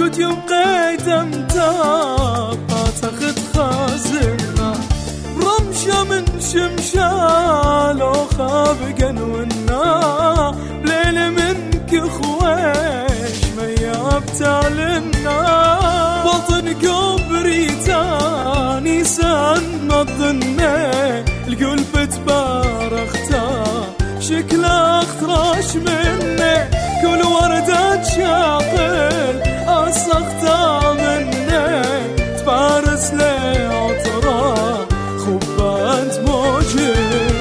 كنت يوم قدمتها تاخد خازنة رمشة من شمشال وخاب قنونا بليل منك خويش مياب تعلنا بطن قبري تاني سن ما تظني القلب تبارختا شكله اختراش مني كل وردة شاقل أسختا مني تفارس لي عطرة خبات موجنا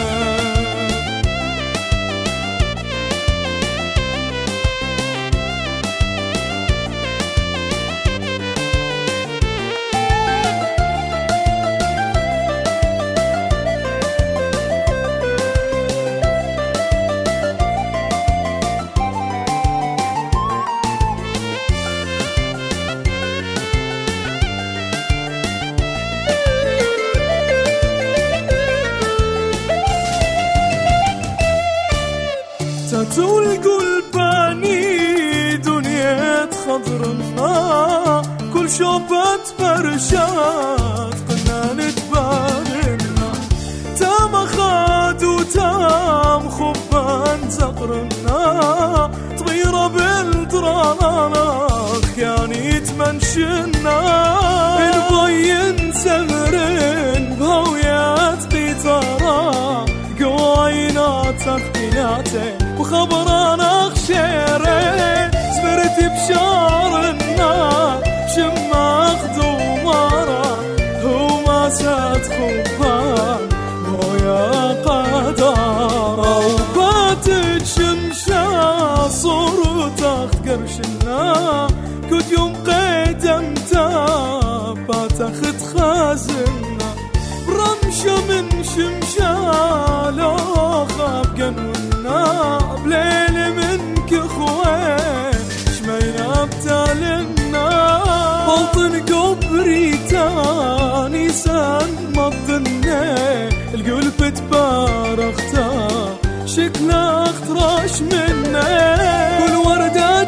تطول قلباني دنيا خضرنا كل شوبات برشات قلنا نتبارنا تام خاد وتام خبان زقرنا طويرة بالطراناخ كان يتمنشنا البين سمرين بهويات بيطارا قواينات تخبيناتي وخبرانا خشيري سبرت بشارنا شماخ دومارا وما سات خبان ويا قدارا وباتت شمشا صور تاخت قرشنا كنت يوم قدمتا باتاخد خازنا برمشة من شمشا لو خاب قنونا بليل منك خويش مينا بتالنا بطن قبري تاني سن ما تظني القلب تبارختا شكله اختراش مني كل وردة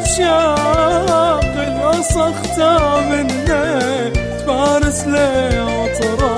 شاقل أسختا مني تفارس لي عطرة